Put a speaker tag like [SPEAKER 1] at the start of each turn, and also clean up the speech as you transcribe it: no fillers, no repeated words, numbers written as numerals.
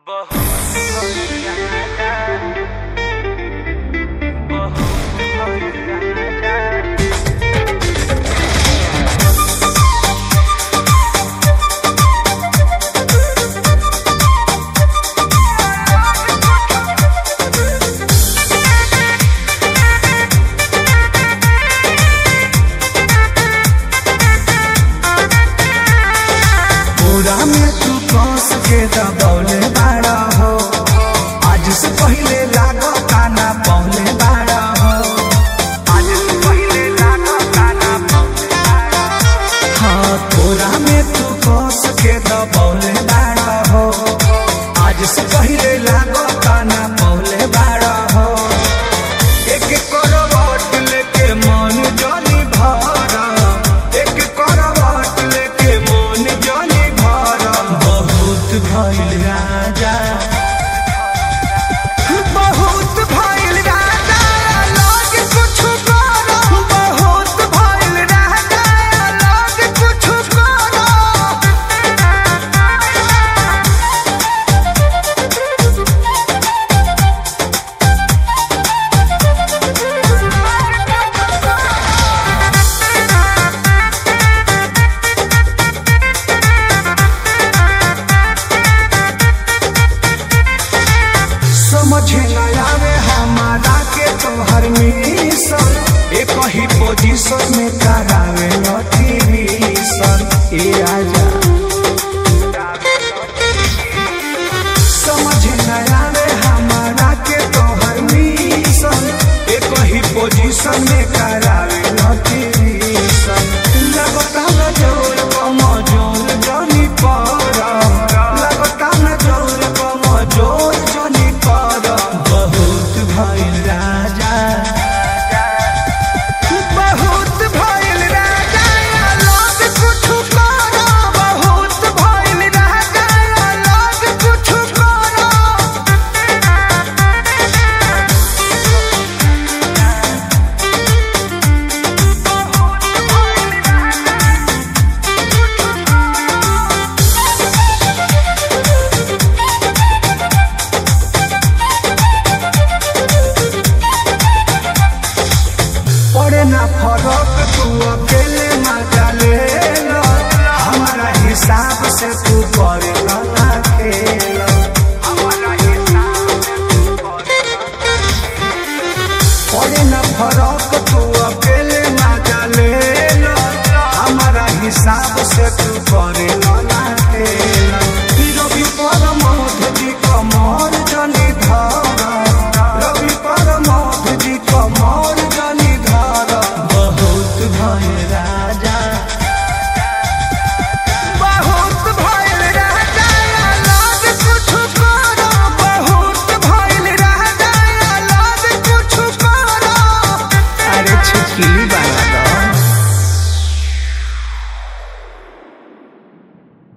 [SPEAKER 1] में तू कस के दबौले बाड़ा हो, आज से पहले लागो काना पौले बाड़ा हो, आज से पहले लागो काना पौले बाड़ा हो। हाँ तोरा में तू कस के दबौले बाड़ा हो, आज से पहले लागो काना पौले बाड़ा हो। एक करवट लेके मन जली भरा, एक करवट लेके मन जली भइल राजा, बहुत भइल राजा, अलग कुछ करो, बहुत भइल राजा, अलग कुछ करो। समझे न आवे हमारा के तोहर मिशन, एक ही पोजीशन में